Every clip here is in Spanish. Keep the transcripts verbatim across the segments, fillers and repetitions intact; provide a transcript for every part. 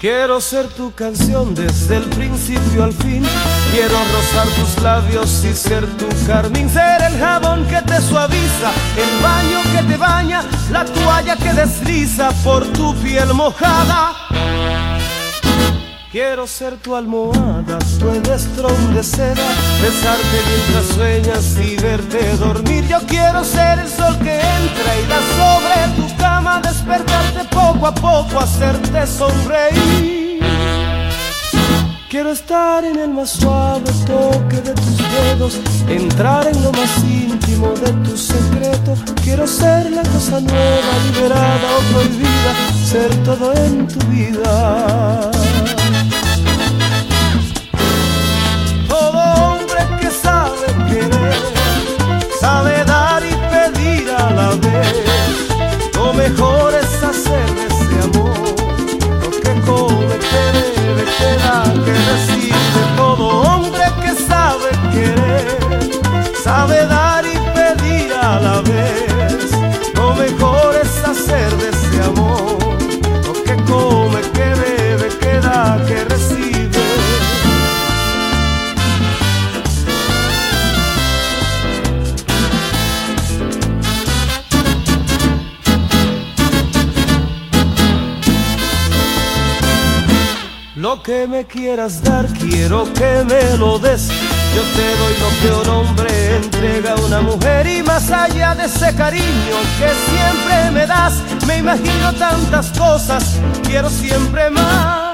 Quiero ser tu canción desde el principio al fin. Quiero rozar tus labios y ser tu carmín. Ser el jabón que te suaviza, el baño que te baña, la toalla que desliza por tu piel mojada. Quiero ser tu almohada, tu edestrón de seda, besarte mientras sueñas y verte dormir. Yo quiero ser el sol que entra y da sobre tu cama, despertarte poco a poco, hacerte sonreír. Quiero estar en el más suave toque de tus dedos, entrar en lo más íntimo de tu secreto. Quiero ser la cosa nueva, liberada o prohibida, ser todo en tu vida. Sabe dar y pedir a la vez. Lo mejor es hacer de ese amor lo que come, que debe, que da, que recibe. Todo hombre que sabe querer, sabe dar y pedir a la vez. Lo mejor es hacer de ese amor lo que come, que bebe, que da, que recibe. Lo que me quieras dar, quiero que me lo des. Yo te doy lo que un hombre entrega a una mujer. Y más allá de ese cariño que siempre me das, me imagino tantas cosas, quiero siempre más.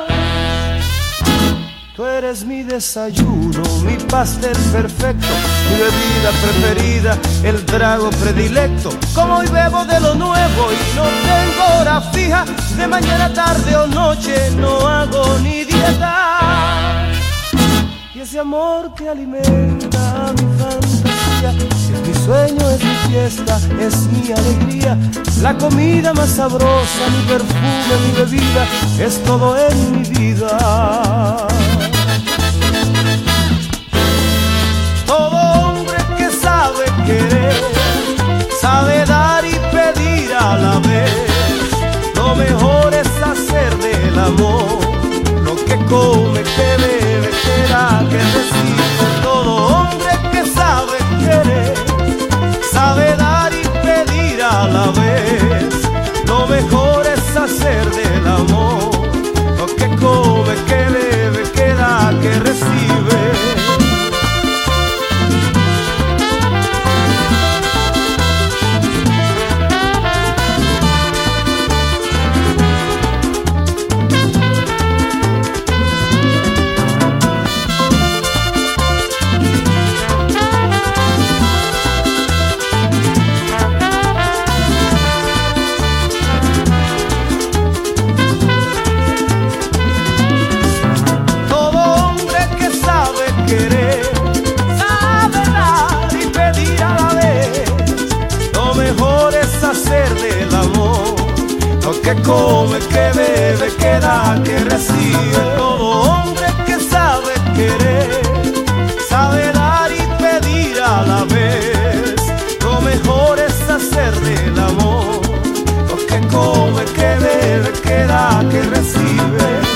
Tú eres mi desayuno, mi pastel perfecto, mi bebida preferida, el trago predilecto. Como hoy bebo de lo nuevo y no tengo hora fija, de mañana, tarde o noche no hago ni dieta. Y ese amor que alimenta mi fantasía, es mi sueño, es mi fiesta, es mi alegría. La comida más sabrosa, mi perfume, mi bebida, es todo en mi vida. Todo hombre que sabe querer, sabe dar y pedir a la vez. Lo mejor es hacer del amor lo que come, que bebe, que da, que recibe. Todo hombre que sabe querer, sabe dar y pedir a la vez. Lo mejor es hacer del amor lo que come, que bebe, que da, que recibe. Que come, que bebe, que da, que recibe. Todo hombre que sabe querer, sabe dar y pedir a la vez. Lo mejor es hacer del amor lo que come, que bebe, que da, que recibe.